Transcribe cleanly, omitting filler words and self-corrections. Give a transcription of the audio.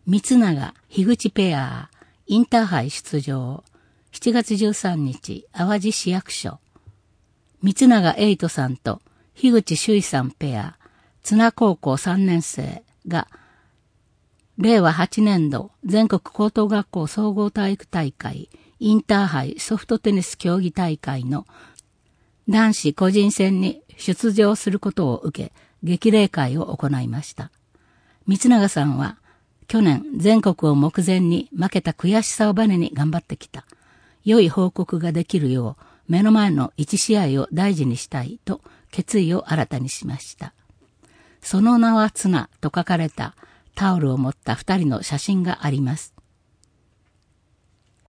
三永、樋口ペア、インターハイ出場。7月13日、淡路市役所。三永エイトさんと樋口修衣さんペア、津奈高校3年生が、令和8年度全国高等学校総合体育大会インターハイソフトテニス競技大会の男子個人戦に出場することを受け、激励会を行いました。三永さんは、去年全国を目前に負けた悔しさをバネに頑張ってきた。良い報告ができるよう、目の前の一試合を大事にしたいと決意を新たにしました。その名は綱と書かれたタオルを持った2人の写真があります。